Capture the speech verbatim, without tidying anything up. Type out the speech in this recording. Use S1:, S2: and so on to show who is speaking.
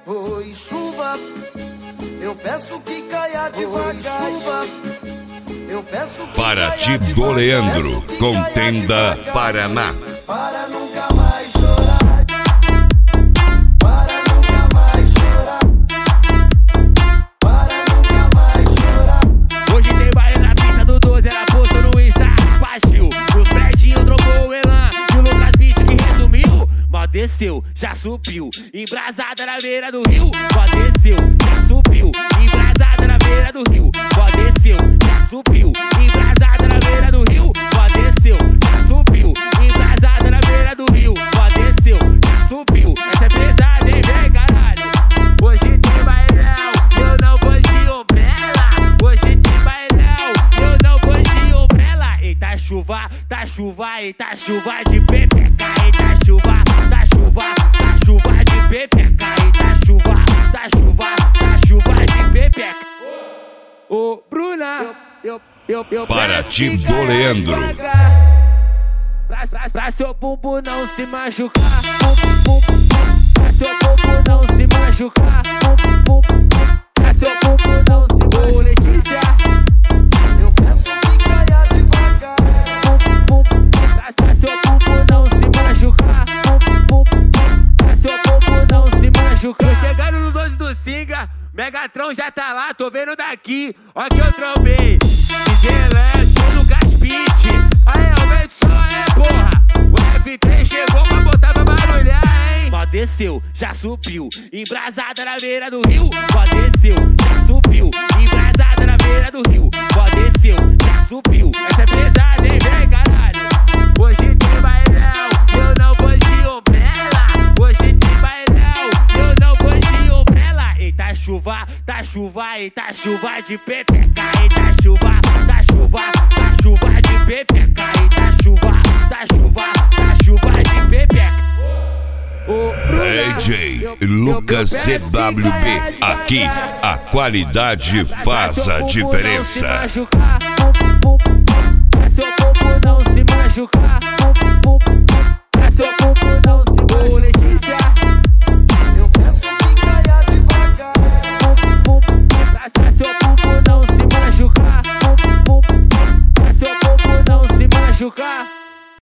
S1: Oi, chuva, eu peço que caia devagar. Oi, chuva, eu peço que
S2: Paraty do Leandro, Contenda, Paraná.
S1: Para nunca mais chorar. Para nunca mais chorar. Para nunca mais chorar.
S3: Hoje tem baile na pista do doze, ela postou no Insta. Baixou, no prédio trocou o Elan. E o Lucas Beat que resumiu. Mó desceu, já subiu. Embrasada na beira do rio. Mó desceu, já subiu. Embrasada na beira do rio. Mó desceu, já subiu. Embrasada na beira do rio. Mó desceu, já subiu. Embrasada na beira do rio. Mó desceu, já subiu. Essa é pesada, hein, vem, caralho. Hoje tem bailão, eu não vou de umbrella. Hoje tem bailão, eu não vou de umbrella. Eita chuva, tá chuva, eita chuva de pepeca. Eita chuva, tá chuva, tá chuva de pepeca. Eita chuva, tá chuva, tá chuva de pepeca. Ô, Bruna, eu, eu, eu
S2: Paraty do Leandro.
S3: Pra, pra, pra seu bumbum não se machucar. Bum, bum, bum. Pra seu bumbum não se machucar. Bum, bum, bum. Pra seu bumbum não se machucar. Ô, Letícia,
S1: Eu peço que caia devagar.
S3: bum, bum, bum. Pra, pra seu bumbum não se machucar. Bum, bum, bum. Pra seu bumbum não se machucar. Tô chegando no doze do Singa. Megatron já tá lá, tô vendo daqui. Ó que eu trombei. D J Elétrico, Lucas Beat. Aí, aumenta o som aí, porra. O F três chegou pra botar pra barulhar, hein? Mó desceu, já subiu. Embrasada na beira do rio. Mó desceu, já subiu. Embrasada na beira do rio. Mó desceu, já subiu. Essa é pesada, hein, vem, caralho. Hoje tem bailão, eu não vou de umbrella. Hoje tem bailão, eu não vou de umbrella. Eita chuva, tá chuva, eita chuva de pepeca. Eita chuva, tá chuva, tá chuva de pepeca. Eita chuva, tá chuva, tá chuva de pepeca. Ô, Bruna,
S2: D J
S3: eu- eu-
S2: Lucas
S3: eu
S2: C
S3: peço
S2: W
S3: que
S2: B.
S3: caia
S2: Aqui
S3: devagar.
S2: a qualidade faz a diferença.
S3: Pra seu bumbum não se machucar. Bum, bum, bum. Pra seu bumbum não se machucar. Bum, bum, bum. Pra seu bumbum